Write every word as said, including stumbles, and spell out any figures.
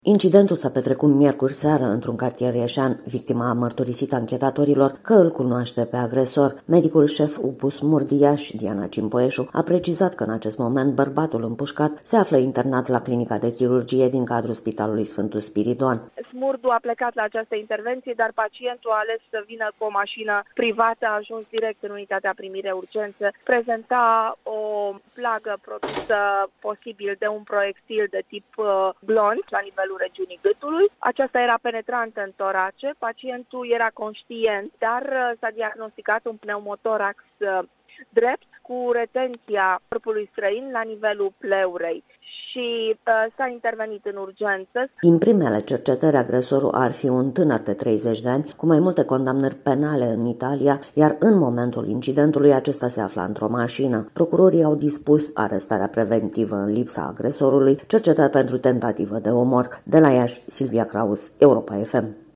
Incidentul s-a petrecut miercuri seară într-un cartier ieșean. Victima a mărturisit anchetatorilor că îl cunoaște pe agresor. Medicul șef Upus Murdiaș, Diana Cimpoieșu, a precizat că în acest moment bărbatul împușcat se află internat la clinica de chirurgie din cadrul Spitalului Sfântul Spiridon. Smurdu a plecat la această intervenție, dar pacientul a ales să vină cu o mașină privată, a ajuns direct în unitatea primire urgență. Prezenta o plagă produsă posibil de un proiectil de tip uh, blond la nivelul regiunii gâtului. Aceasta era penetrantă în torace, pacientul era conștient, dar uh, s-a diagnosticat un pneumotorax uh, drept cu retenția corpului străin la nivelul pleurei și uh, s-a intervenit în urgență. Din primele cercetări, agresorul ar fi un tânăr de treizeci de ani cu mai multe condamnări penale în Italia, iar în momentul incidentului acesta se afla într-o mașină. Procurorii au dispus arestarea preventivă în lipsa agresorului, cercetări pentru tentativă de omor. De la Iași, Silvia Kraus, Europa F M.